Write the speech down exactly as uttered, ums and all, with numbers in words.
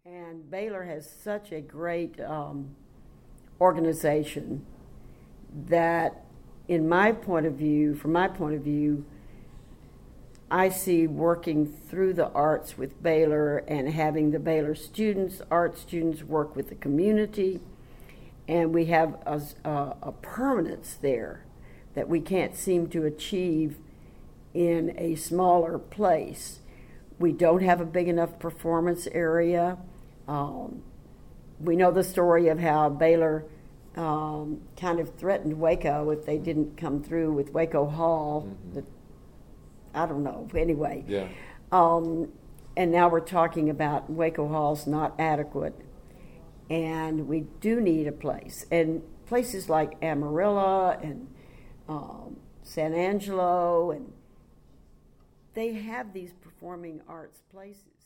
And Baylor has such a great um, organization that, in my point of view, from my point of view, I see working through the arts with Baylor and having the Baylor students, art students, work with the community, and we have a, a, a permanence there that we can't seem to achieve in a smaller place. We don't have a big enough performance area. Um, we know the story of how Baylor um, kind of threatened Waco if they didn't come through with Waco Hall. Mm-hmm. The, I don't know. Anyway. Yeah. Um, and now we're talking about Waco Hall's not adequate. And we do need a place. And places like Amarillo and um, San Angelo, and they have these performing arts places.